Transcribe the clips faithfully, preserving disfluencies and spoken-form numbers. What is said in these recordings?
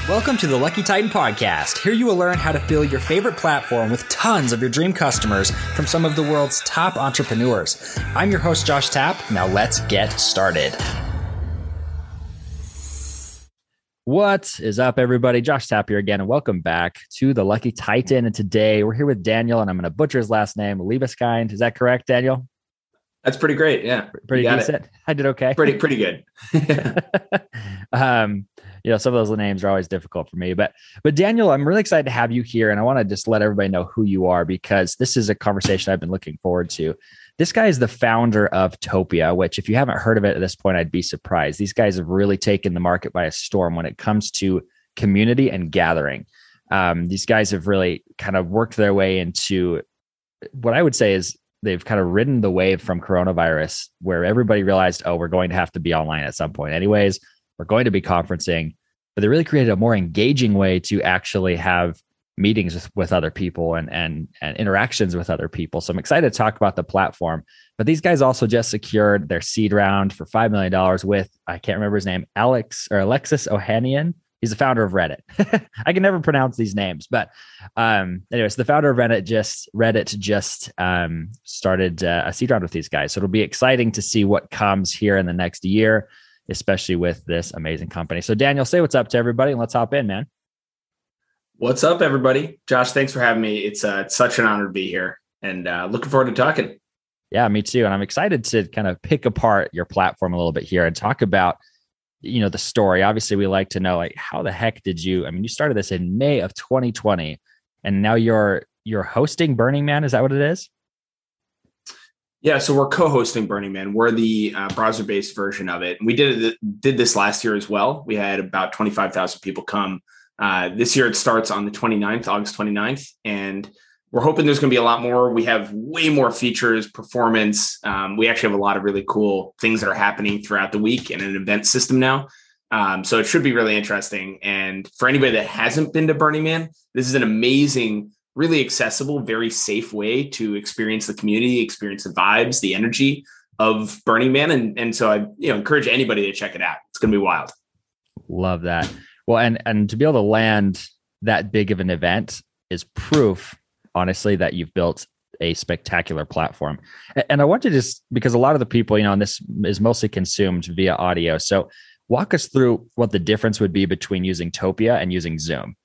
Welcome to the Lucky Titan Podcast. Here you will learn how to fill your favorite platform with tons of your dream customers from some of the world's top entrepreneurs. I'm your host, Josh Tapp. Now let's get started. What is up, everybody? Josh Tapp here again, and welcome back to the Lucky Titan. And today we're here with Daniel, and I'm going to butcher his last name, Liebeskind. Is that correct, Daniel? That's pretty great. Yeah. Pretty decent. It. I did okay. Pretty, pretty good. um, you know, some of those names are always difficult for me, but, but Daniel, I'm really excited to have you here. And I want to just let everybody know who you are, because this is a conversation I've been looking forward to. This guy is the founder of Topia, which if you haven't heard of it at this point, I'd be surprised. These guys have really taken the market by a storm when it comes to community and gathering. Um, these guys have really kind of worked their way into what I would say is they've kind of ridden the wave from coronavirus, where everybody realized, oh, we're going to have to be online at some point anyways. We're going to be conferencing, but they really created a more engaging way to actually have meetings with, with other people and, and, and interactions with other people. So I'm excited to talk about the platform, but these guys also just secured their seed round for five million dollars with, I can't remember his name, Alex or Alexis Ohanian. He's the founder of Reddit. I can never pronounce these names, but um, anyways, the founder of Reddit just Reddit just um, started uh, a seed round with these guys. So it'll be exciting to see what comes here in the next year, especially with this amazing company. So Daniel, say what's up to everybody and let's hop in, man. What's up, everybody? Josh, thanks for having me. It's, uh, it's such an honor to be here, and uh, looking forward to talking. Yeah, me too. And I'm excited to kind of pick apart your platform a little bit here and talk about, you know, the story. Obviously, we like to know, like, how the heck did you, I mean, you started this in May of twenty twenty, and now you're, you're hosting Burning Man. Is that what it is? Yeah. So we're co-hosting Burning Man. We're the uh, browser-based version of it. We did it, did this last year as well. We had about twenty-five thousand people come. Uh, this year it starts on the twenty-ninth, August twenty-ninth. And we're hoping there's going to be a lot more. We have way more features, performance. Um, we actually have a lot of really cool things that are happening throughout the week in an event system now. Um, so it should be really interesting. And for anybody that hasn't been to Burning Man, this is an amazing, really accessible, very safe way to experience the community, experience the vibes, the energy of Burning Man. And, and so I you know, encourage anybody to check it out. It's going to be wild. Love that. Well, and, and to be able to land that big of an event is proof, honestly, that you've built a spectacular platform. And I want to just, because a lot of the people, you know, and this is mostly consumed via audio. So walk us through what the difference would be between using Topia and using Zoom.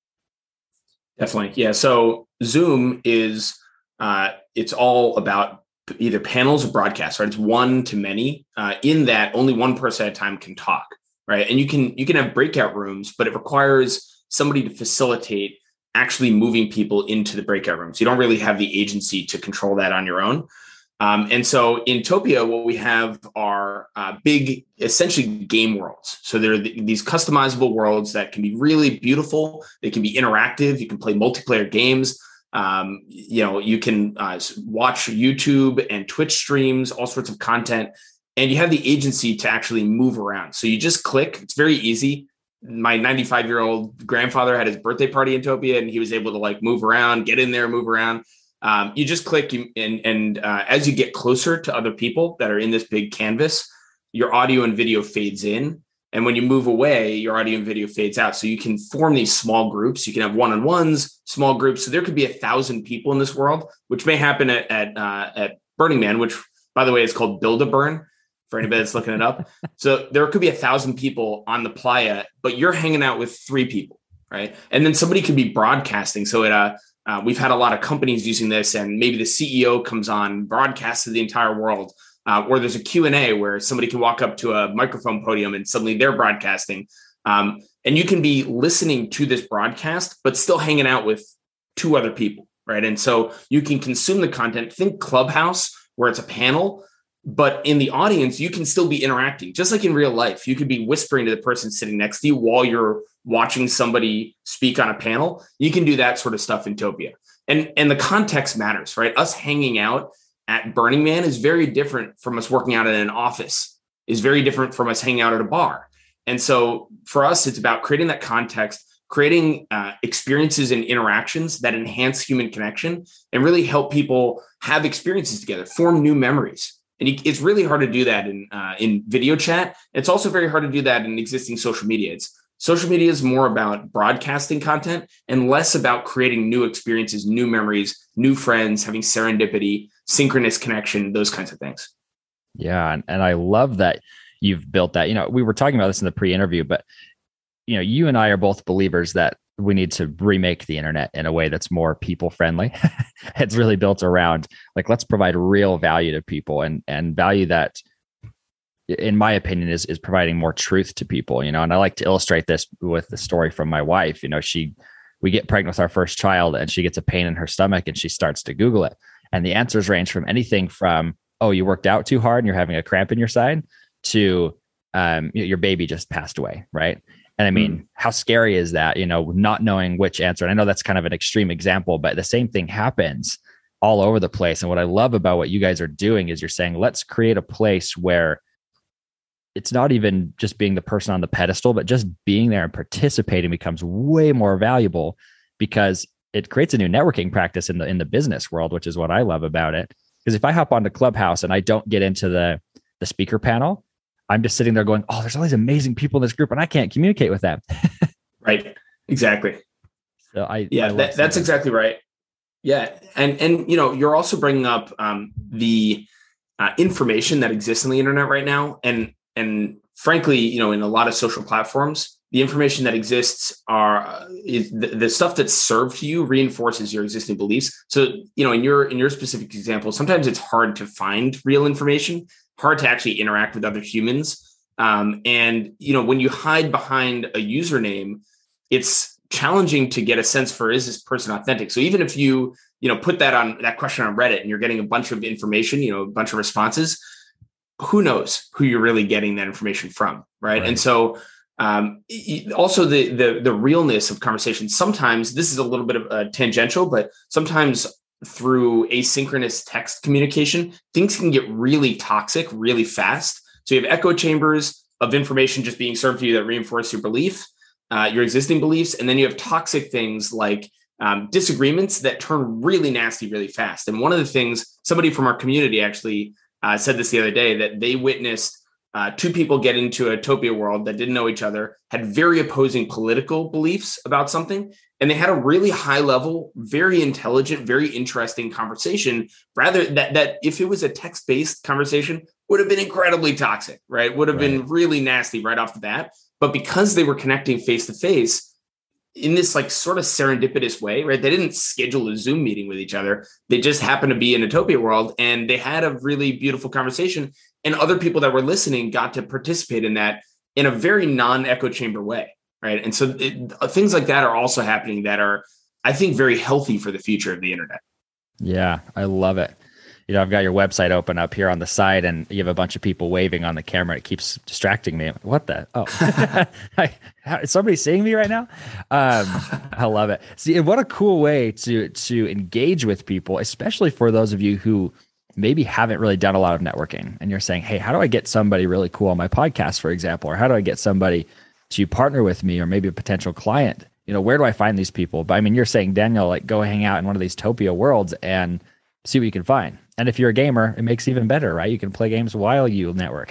Definitely. Yeah. So Zoom is, uh, it's all about either panels or broadcasts, right? It's one to many uh, in that only one person at a time can talk, right? And you can, you can have breakout rooms, but it requires somebody to facilitate actually moving people into the breakout rooms. You don't really have the agency to control that on your own. Um, and so in Topia, what we have are uh, big, essentially game worlds. So there are th- these customizable worlds that can be really beautiful. They can be interactive. You can play multiplayer games. Um, you know, you can uh, watch YouTube and Twitch streams, all sorts of content, and you have the agency to actually move around. So you just click. It's very easy. My ninety-five year old grandfather had his birthday party in Topia, and he was able to like move around, get in there, move around. Um, you just click and, and uh, as you get closer to other people that are in this big canvas, your audio and video fades in. And when you move away, your audio and video fades out. So you can form these small groups. You can have one-on-ones, small groups. So there could be a thousand people in this world, which may happen at, at, uh, at Burning Man, which by the way, is called Build a Burn for anybody that's looking it up. So there could be a thousand people on the playa, but you're hanging out with three people, right? And then somebody could be broadcasting. So it, uh, Uh, we've had a lot of companies using this, and maybe the C E O comes on, broadcasts to the entire world, uh, or there's a Q and A where somebody can walk up to a microphone podium and suddenly they're broadcasting. Um, and you can be listening to this broadcast, but still hanging out with two other people, right? And so you can consume the content. Think Clubhouse, where it's a panel, but in the audience, you can still be interacting. Just like in real life, you could be whispering to the person sitting next to you while you're watching somebody speak on a panel. You can do that sort of stuff in Topia. And, and the context matters, right? Us hanging out at Burning Man is very different from us working out in an office, is very different from us hanging out at a bar. And so for us, it's about creating that context, creating uh, experiences and interactions that enhance human connection and really help people have experiences together, form new memories. And it's really hard to do that in uh, in video chat. It's also very hard to do that in existing social media. It's Social media is more about broadcasting content and less about creating new experiences, new memories, new friends, having serendipity, synchronous connection, those kinds of things. Yeah. And, and I love that you've built that. You know, we were talking about this in the pre-interview, but you know, you and I are both believers that we need to remake the internet in a way that's more people friendly. It's really built around like, let's provide real value to people and, and value that, in my opinion, is, is providing more truth to people, you know? And I like to illustrate this with the story from my wife. You know, she, we get pregnant with our first child and she gets a pain in her stomach and she starts to Google it. And the answers range from anything from, oh, you worked out too hard and you're having a cramp in your side, to um, your baby just passed away. Right. And I mean, mm. how scary is that, you know, not knowing which answer? And I know that's kind of an extreme example, but the same thing happens all over the place. And what I love about what you guys are doing is you're saying, let's create a place where it's not even just being the person on the pedestal, but just being there and participating becomes way more valuable, because it creates a new networking practice in the, in the business world, which is what I love about it. Because if I hop onto Clubhouse and I don't get into the, the speaker panel, I'm just sitting there going, oh, there's all these amazing people in this group and I can't communicate with them. Right. Exactly. So I, yeah, I that, that's exactly right. Yeah. And, and, you know, you're also bringing up um, the uh, information that exists on the internet right now. And, and frankly, you know, in a lot of social platforms, the information that exists are uh, is the, the stuff that's served to you reinforces your existing beliefs. So, you know, in your, in your specific example, sometimes it's hard to find real information, hard to actually interact with other humans. Um, and, you know, when you hide behind a username, it's challenging to get a sense for, is this person authentic? So even if you, you know, put that on that question on Reddit and you're getting a bunch of information, you know, a bunch of responses, who knows who you're really getting that information from. Right. right. And so um, also the, the, the realness of conversations, sometimes this is a little bit of a tangential, but sometimes through asynchronous text communication, things can get really toxic really fast. So you have echo chambers of information just being served to you that reinforce your belief, uh, your existing beliefs. And then you have toxic things like um, disagreements that turn really nasty really fast. And one of the things, somebody from our community actually uh, said this the other day, that they witnessed uh, two people get into a Topia world that didn't know each other, had very opposing political beliefs about something. And they had a really high level, very intelligent, very interesting conversation, rather that, that if it was a text-based conversation, would have been incredibly toxic, right? Would have right. been really nasty right off the bat. But because they were connecting face-to-face in this like sort of serendipitous way, right? They didn't schedule a Zoom meeting with each other. They just happened to be in a Topia world and they had a really beautiful conversation. And other people that were listening got to participate in that in a very non-echo chamber way. Right. And so it, things like that are also happening that are, I think, very healthy for the future of the internet. Yeah, I love it. You know, I've got your website open up here on the side and you have a bunch of people waving on the camera. It keeps distracting me. What the? Oh, is somebody seeing me right now? Um, I love it. See, what a cool way to, to engage with people, especially for those of you who maybe haven't really done a lot of networking and you're saying, hey, how do I get somebody really cool on my podcast, for example, or how do I get somebody to partner with me or maybe a potential client? You know, where do I find these people? But I mean, you're saying, Daniel, like go hang out in one of these Topia worlds and see what you can find. And if you're a gamer, it makes it even better, right? You can play games while you network.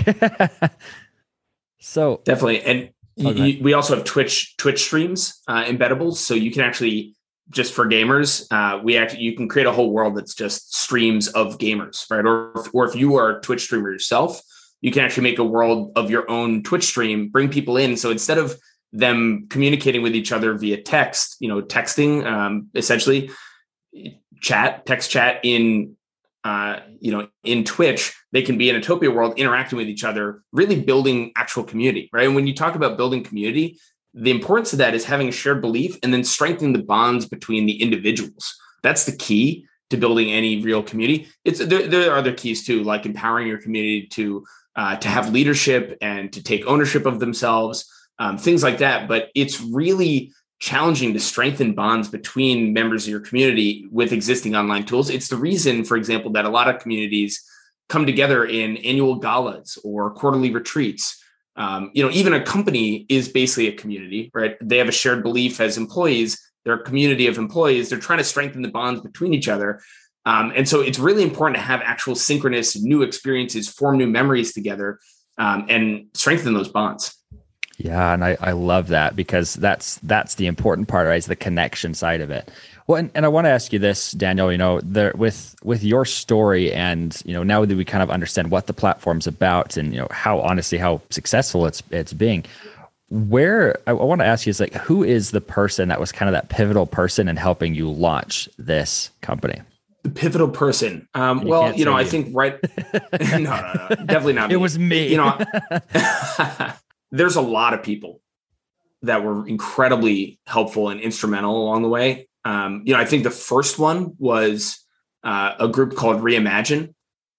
So definitely. And oh, you, we also have Twitch, Twitch streams, uh, embeddables. So you can actually, just for gamers, uh, we actually, you can create a whole world that's just streams of gamers, right? Or, or if you are a Twitch streamer yourself, you can actually make a world of your own Twitch stream, bring people in. So instead of them communicating with each other via text, you know, texting, um, essentially chat, text chat in, uh, you know, in Twitch, they can be in a Topia world interacting with each other, really building actual community, right? And when you talk about building community, the importance of that is having a shared belief and then strengthening the bonds between the individuals. That's the key to building any real community. It's there, there are other keys too, like empowering your community to Uh, to have leadership and to take ownership of themselves, um, things like that. But it's really challenging to strengthen bonds between members of your community with existing online tools. It's the reason, for example, that a lot of communities come together in annual galas or quarterly retreats. Um, you know, even a company is basically a community, right? They have a shared belief as employees. They're a community of employees. They're trying to strengthen the bonds between each other. Um, and so it's really important to have actual synchronous new experiences, form new memories together, um, and strengthen those bonds. Yeah, and I, I love that because that's that's the important part, right? Is the connection side of it. Well, and, and I want to ask you this, Daniel, you know, there with with your story and, you know, now that we kind of understand what the platform's about and, you know, how honestly how successful it's it's being, where I, I want to ask you is like, who is the person that was kind of that pivotal person in helping you launch this company? The pivotal person. Um, you well, you know, I you. think right. no, no, no, definitely not. It me. was me. You know, there's a lot of people that were incredibly helpful and instrumental along the way. Um, you know, I think the first one was uh, a group called Reimagine,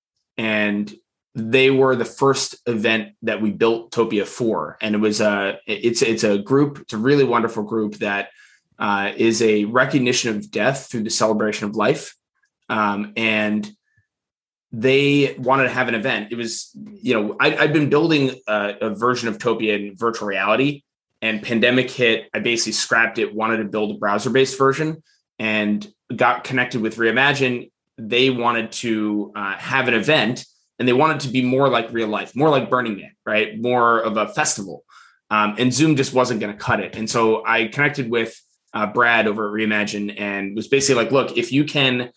and they were the first event that we built Topia for. And it was a, it's, it's a group, it's a really wonderful group that uh, is a recognition of death through the celebration of life. Um, and they wanted to have an event. It was, you know, I, I'd been building a, a version of Topia in virtual reality, and pandemic hit. I basically scrapped it, wanted to build a browser-based version, and got connected with Reimagine. They wanted to uh, have an event, and they wanted to be more like real life, more like Burning Man, right? More of a festival. Um, and Zoom just wasn't going to cut it. And so I connected with uh, Brad over at Reimagine and was basically like, look, if you can,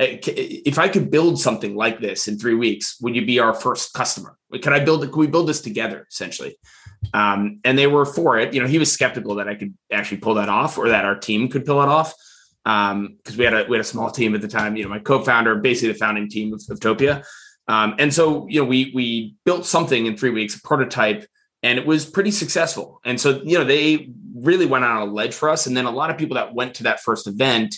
if I could build something like this in three weeks, would you be our first customer? Can I build it? Can we build this together, essentially? Um, and they were for it. You know, he was skeptical that I could actually pull that off, or that our team could pull it off. Um, because we had a we had a small team at the time. You know, my co-founder, basically the founding team of, of Topia. Um, and so, you know, we we built something in three weeks, a prototype, and it was pretty successful. And so, you know, they really went on a ledge for us. And then a lot of people that went to that first event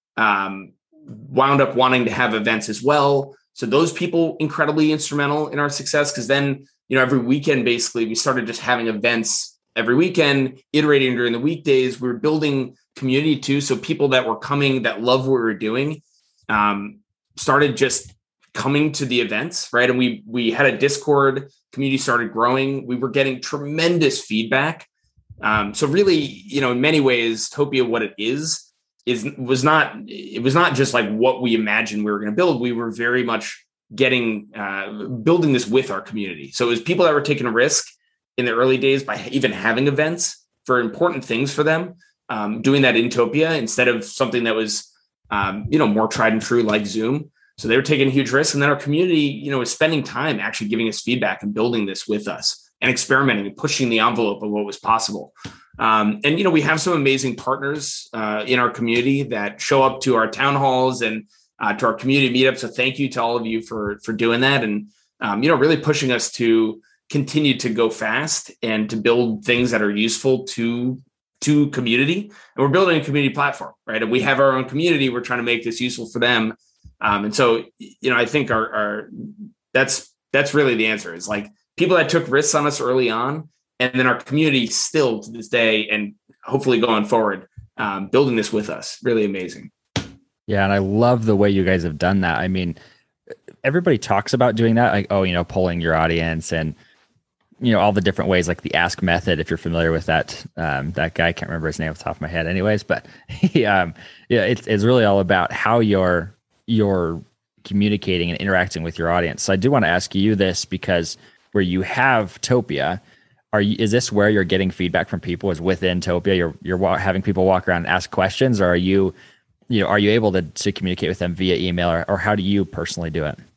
um, wound up wanting to have events as well. So those people incredibly instrumental in our success, because then, you know, every weekend, basically, we started just having events every weekend, iterating during the weekdays. We were building community too. So people that were coming, that love what we were doing, um, started just coming to the events, right? And we we had a Discord, community started growing. We were getting tremendous feedback. Um, so really, you know, in many ways, Topia, what it is, is was not it was not just like what we imagined we were going to build. We were very much getting uh, building this with our community. So it was people that were taking a risk in the early days by even having events for important things for them, um, doing that in Topia instead of something that was, um, you know, more tried and true like Zoom. So they were taking a huge risk, and then our community, you know, is spending time actually giving us feedback and building this with us and experimenting and pushing the envelope of what was possible. Um, and, you know, we have some amazing partners uh, in our community that show up to our town halls and uh, to our community meetups. So thank you to all of you for, for doing that. And, um, you know, really pushing us to continue to go fast and to build things that are useful to, to community. And we're building a community platform, right? And we have our own community. We're trying to make this useful for them. Um, and so, you know, I think our, our, that's, that's really the answer, is like people that took risks on us early on, and then our community still to this day, and hopefully going forward, um, building this with us. Really amazing. Yeah. And I love the way you guys have done that. I mean, everybody talks about doing that, like, oh, you know, polling your audience and, you know, all the different ways, like the ask method, if you're familiar with that, um, that guy, I can't remember his name off the top of my head anyways, but he, um, yeah, it's, it's really all about how you're, you're communicating and interacting with your audience. So I do want to ask you this, because where you have Topia, are you, is this where you're getting feedback from people, is within Topia? You're, you're having people walk around and ask questions, or are you, you know, are you able to, to communicate with them via email, or, or how do you personally do it?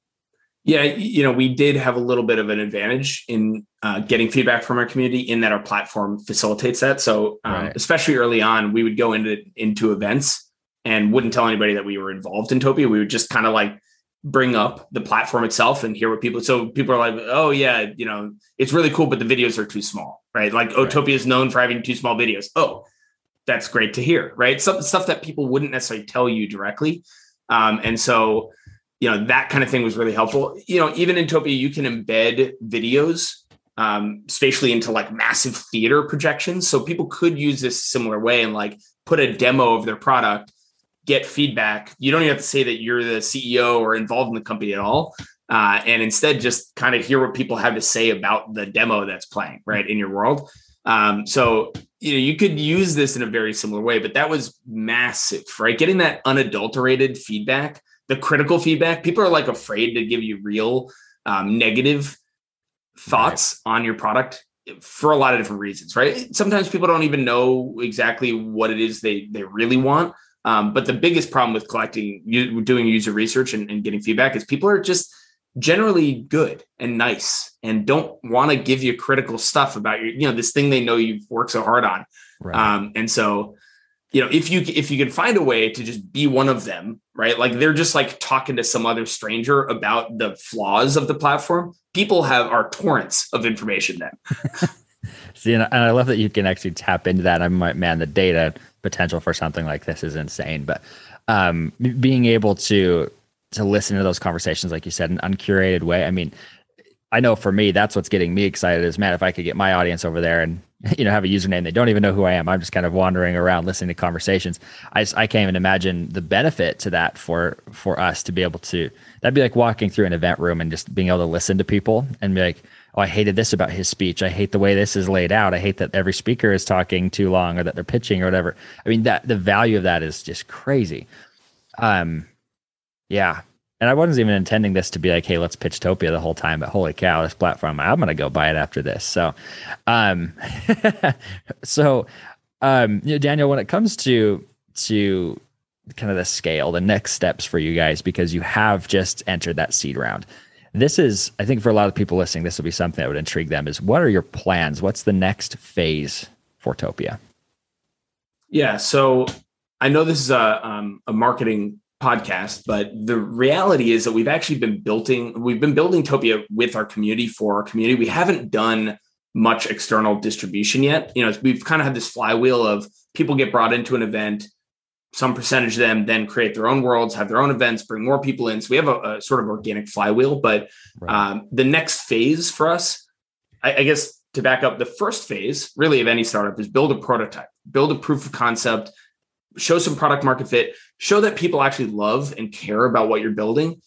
Yeah, you know, we did have a little bit of an advantage in uh, getting feedback from our community, in that our platform facilitates that. So um, right. especially early on, we would go into, into events and wouldn't tell anybody that we were involved in Topia. We would just kind of like bring up the platform itself and hear what people, so people are like, oh yeah, you know, it's really cool, but the videos are too small, right? Like, oh, right. Topia is known for having too small videos. Oh, that's great to hear, right? Some stuff that people wouldn't necessarily tell you directly. Um, and so, you know, that kind of thing was really helpful. You know, even in Topia, you can embed videos um, spatially into like massive theater projections. So people could use this similar way and like put a demo of their product, get feedback. You don't even have to say that you're the C E O or involved in the company at all. Uh, and instead just kind of hear what people have to say about the demo that's playing right in your world. Um, so, you know, you could use this in a very similar way, but that was massive, right? Getting that unadulterated feedback, the critical feedback. People are like afraid to give you real um, negative thoughts right. on your product. for a lot of different reasons, right? Sometimes people don't even know exactly what it is they they really want. Um, but the biggest problem with collecting, you, doing user research and, and getting feedback is people are just generally good and nice and don't want to give you critical stuff about your, you know, this thing they know you've worked so hard on. Right. Um, and so, you know, if you, if you can find a way to just be one of them, right? Like they're just like talking to some other stranger about the flaws of the platform. People have are torrents of information then. See, and I love that you can actually tap into that. I'm like, man, the data potential for something like this is insane. But um, being able to to listen to those conversations, like you said, in an uncurated way. I mean, I know for me, that's what's getting me excited is, man, if I could get my audience over there and, you know, have a username, they don't even know who I am. I'm just kind of wandering around listening to conversations. I, I can't even imagine the benefit to that for, for us to be able to, that'd be like walking through an event room and just being able to listen to people and be like, oh, I hated this about his speech. I hate the way this is laid out. I hate that every speaker is talking too long or that they're pitching or whatever. I mean, that the value of that is just crazy. Um, yeah. And I wasn't even intending this to be like, hey, let's pitch Topia the whole time, but holy cow, this platform, I'm going to go buy it after this. So, um, so, um, you know, Daniel, when it comes to, to kind of the scale, the next steps for you guys, because you have just entered that seed round. This is, I think for a lot of people listening, this will be something that would intrigue them is what are your plans? What's the next phase for Topia? Yeah. So I know this is a, um, a marketing podcast, but the reality is that we've actually been building, we've been building Topia with our community for our community. We haven't done much external distribution yet. You know, we've kind of had this flywheel of people get brought into an event, some percentage of them then create their own worlds, have their own events, bring more people in. So we have a, a sort of organic flywheel, but right. um, the next phase for us, I, I guess to back up, the first phase really of any startup is build a prototype, build a proof of concept, show some product market fit, show that people actually love and care about what you're building.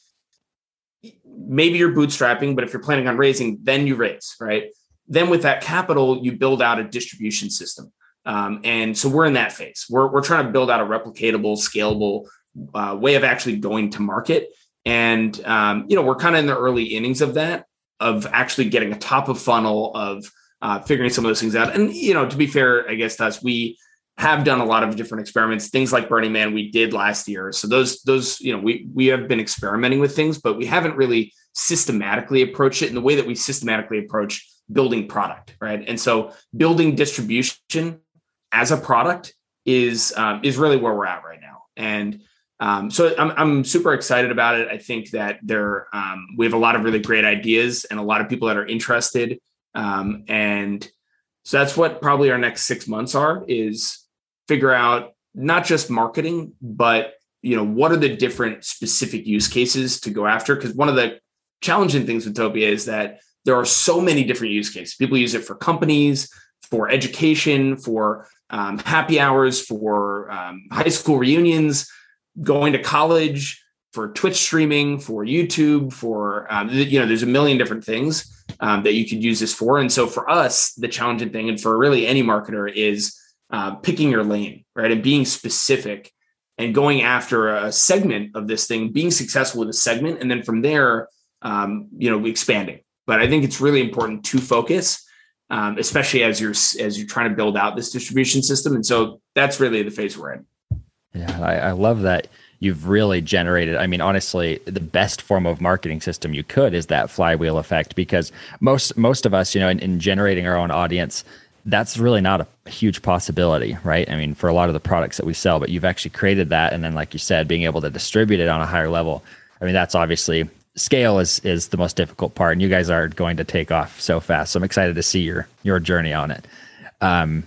Maybe you're bootstrapping, but if you're planning on raising, then you raise, right? Then with that capital, you build out a distribution system. Um, and so we're in that phase. We're, we're trying to build out a replicatable, scalable uh, way of actually going to market. And, um, you know, we're kind of in the early innings of that, of actually getting a top of funnel of uh, figuring some of those things out. And, you know, to be fair, I guess to us, we have done a lot of different experiments, things like Burning Man we did last year. So those, those, you know, we, we have been experimenting with things, but we haven't really systematically approached it in the way that we systematically approach building product. Right. And so building distribution as a product is, um, is really where we're at right now. And um, so I'm, I'm super excited about it. I think that there, um, we have a lot of really great ideas and a lot of people that are interested. Um, and so that's what probably our next six months are, is figure out not just marketing, but, you know, what are the different specific use cases to go after? Because one of the challenging things with Topia is that there are so many different use cases. People use it for companies, for education, for um, happy hours, for um, high school reunions, going to college, for Twitch streaming, for YouTube, for, um, you know, there's a million different things um, that you could use this for. And so for us, the challenging thing, and for really any marketer, is uh, picking your lane, right? And being specific and going after a segment of this thing, being successful with a segment. And then from there, um, you know, expanding. But I think it's really important to focus, um, especially as you're, as you're trying to build out this distribution system. And so that's really the phase we're in. Yeah. I, I love that. You've really generated, I mean, honestly, the best form of marketing system you could is that flywheel effect, because most most of us, you know, in, in generating our own audience, that's really not a huge possibility, right? I mean, for a lot of the products that we sell, but you've actually created that. And then, like you said, being able to distribute it on a higher level. I mean, that's obviously, scale is is the most difficult part, and you guys are going to take off so fast. So I'm excited to see your your journey on it. Um,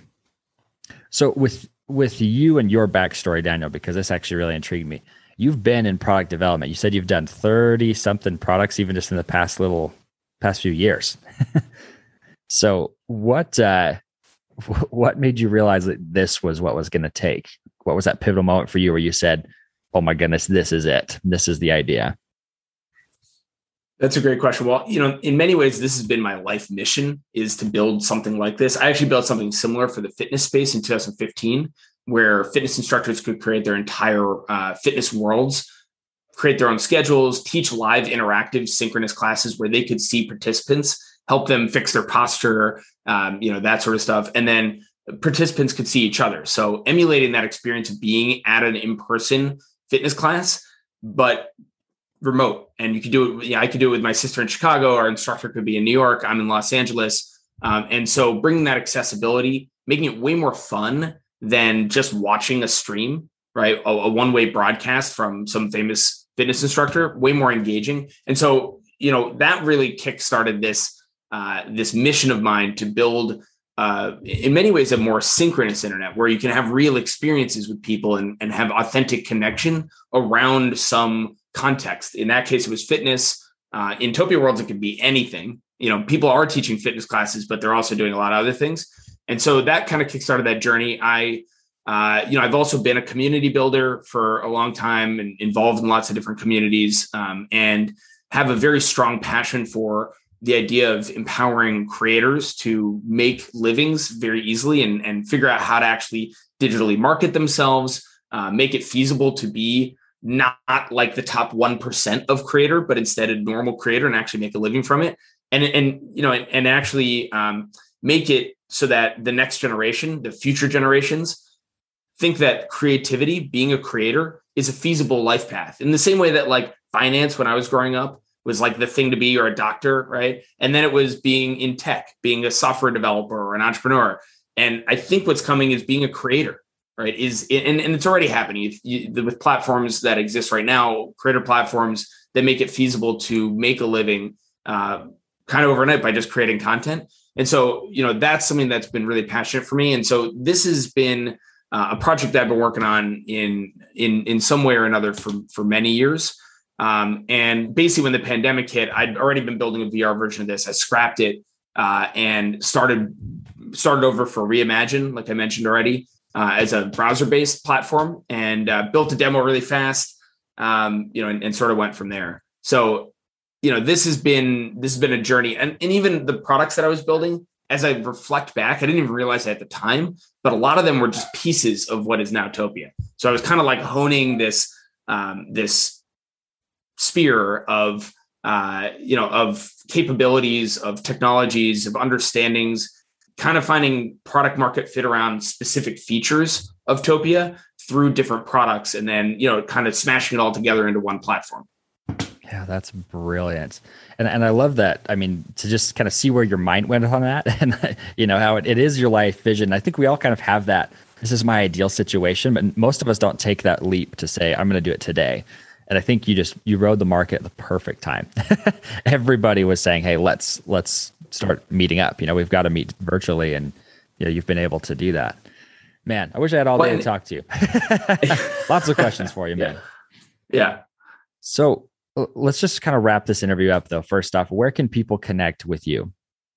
so with with you and your backstory, Daniel, because this actually really intrigued me. You've been in product development. You said you've done thirty something products, even just in the past little past few years. So what uh, what made you realize that this was what was going to take? What was that pivotal moment for you where you said, "Oh my goodness, this is it. This is the idea"? That's a great question. Well, you know, in many ways, this has been my life mission, is to build something like this. I actually built something similar for the fitness space in two thousand fifteen, where fitness instructors could create their entire uh, fitness worlds, create their own schedules, teach live interactive synchronous classes where they could see participants, help them fix their posture, um, you know, that sort of stuff. And then participants could see each other. So emulating that experience of being at an in-person fitness class, but remote. And you could do it. Yeah, I could do it with my sister in Chicago. Our instructor could be in New York. I'm in Los Angeles. Um, and so bringing that accessibility, making it way more fun than just watching a stream, right? A, a one-way broadcast from some famous fitness instructor, way more engaging. And so, you know, that really kickstarted this, uh, this mission of mine to build, uh, in many ways, a more synchronous internet where you can have real experiences with people and, and have authentic connection around some context. In that case, it was fitness. Uh, in Topia Worlds, it could be anything. You know, people are teaching fitness classes, but they're also doing a lot of other things. And so that kind of kickstarted that journey. I, uh, you know, I've also been a community builder for a long time and involved in lots of different communities, um, and have a very strong passion for the idea of empowering creators to make livings very easily and, and figure out how to actually digitally market themselves, uh, make it feasible to be not like the top one percent of creator, but instead a normal creator and actually make a living from it. And, and, you know, and, and actually um, make it so that the next generation, the future generations, think that creativity, being a creator, is a feasible life path. In the same way that like finance, when I was growing up, was like the thing to be, or a doctor, right? And then it was being in tech, being a software developer or an entrepreneur. And I think what's coming is being a creator, right? Is and, and it's already happening you, with platforms that exist right now, creator platforms that make it feasible to make a living uh, kind of overnight by just creating content. And so, you know, that's something that's been really passionate for me. And so this has been uh, a project that I've been working on in, in, in some way or another for, for many years. Um, and basically when the pandemic hit, I'd already been building a V R version of this. I scrapped it uh, and started, started over for Reimagine, like I mentioned already, uh, as a browser-based platform, and uh, built a demo really fast, um, you know, and, and sort of went from there. So, you know, this has been, this has been a journey. And, and even the products that I was building, as I reflect back, I didn't even realize it at the time, but a lot of them were just pieces of what is now Topia. So I was kind of like honing this, um, this sphere of, uh, you know, of capabilities, of technologies, of understandings, kind of finding product market fit around specific features of Topia through different products, and then, you know, kind of smashing it all together into one platform. Yeah, that's brilliant. And and I love that. I mean, to just kind of see where your mind went on that, and you know, how it, it is your life vision. I think we all kind of have that. This is my ideal situation, but most of us don't take that leap to say, I'm going to do it today. And I think you just, you rode the market at the perfect time. Everybody was saying, hey, let's, let's start meeting up. You know, we've got to meet virtually, and you know, you've been able to do that. Man, I wish I had all day to talk to you. Lots of questions for you, man. Yeah. yeah. So let's just kind of wrap this interview up though. First off, where can people connect with you?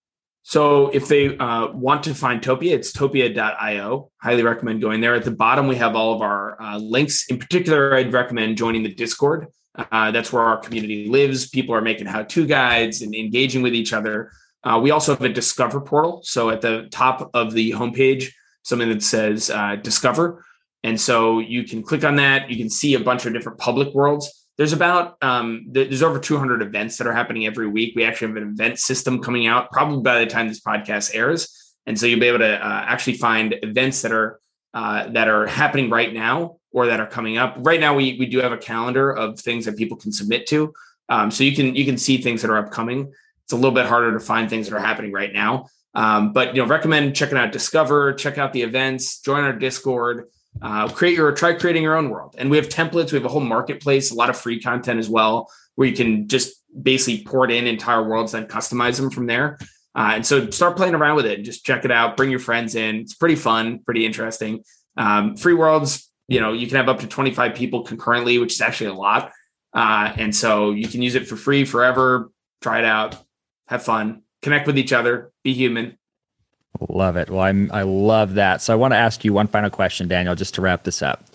So if they uh, want to find Topia, it's topia dot io. Highly recommend going there. At the bottom, we have all of our uh, links. In particular, I'd recommend joining the Discord. Uh, that's where our community lives. People are making how-to guides and engaging with each other. Uh, we also have a Discover portal. So at the top of the homepage, something that says uh, Discover. And so you can click on that. You can see a bunch of different public worlds. There's about, um, there's over two hundred events that are happening every week. We actually have an event system coming out probably by the time this podcast airs. And so you'll be able to uh, actually find events that are, uh, that are happening right now or that are coming up. Right now, we we do have a calendar of things that people can submit to. Um, so you can, you can see things that are upcoming. It's a little bit harder to find things that are happening right now. Um, but, you know, recommend checking out Discover, check out the events, join our Discord. Uh, create your, try creating your own world. And we have templates. We have a whole marketplace, a lot of free content as well, where you can just basically port in entire worlds and customize them from there. Uh, and so start playing around with it and just check it out. Bring your friends in. It's pretty fun, pretty interesting. Um, free worlds, you know, you can have up to twenty-five people concurrently, which is actually a lot. Uh, and so you can use it for free forever. Try it out, have fun, connect with each other, be human. Love it. Well, I'm, I love that. So I want to ask you one final question, Daniel, just to wrap this up.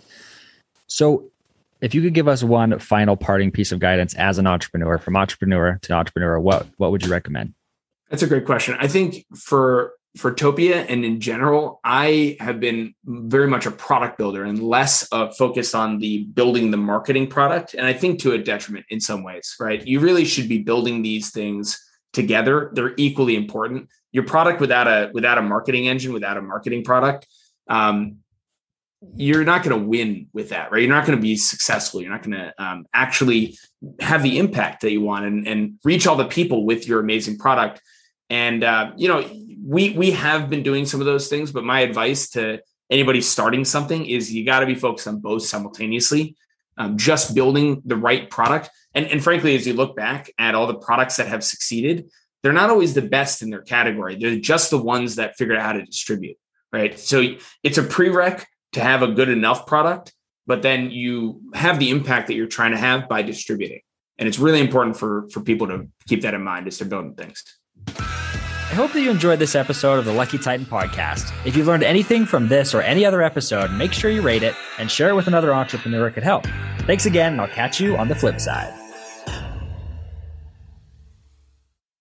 So if you could give us one final parting piece of guidance as an entrepreneur, from entrepreneur to entrepreneur, what, what would you recommend? That's a great question. I think for, for Topia and in general, I have been very much a product builder and less uh, focused on the building the marketing product. And I think to a detriment in some ways, right? You really should be building these things together. They're equally important. your product without a without a marketing engine, without a marketing product, um, you're not going to win with that, right? You're not going to be successful. You're not going to um, actually have the impact that you want and, and reach all the people with your amazing product. And, uh, you know, we, we have been doing some of those things, but my advice to anybody starting something is you got to be focused on both simultaneously, um, just building the right product. And, and frankly, as you look back at all the products that have succeeded, they're not always the best in their category. They're just the ones that figured out how to distribute, right? So it's a prereq to have a good enough product, but then you have the impact that you're trying to have by distributing. And it's really important for, for people to keep that in mind as they're building things. I hope that you enjoyed this episode of the Lucky Titan podcast. If you learned anything from this or any other episode, make sure you rate it and share it with another entrepreneur it could help. Thanks again, and I'll catch you on the flip side.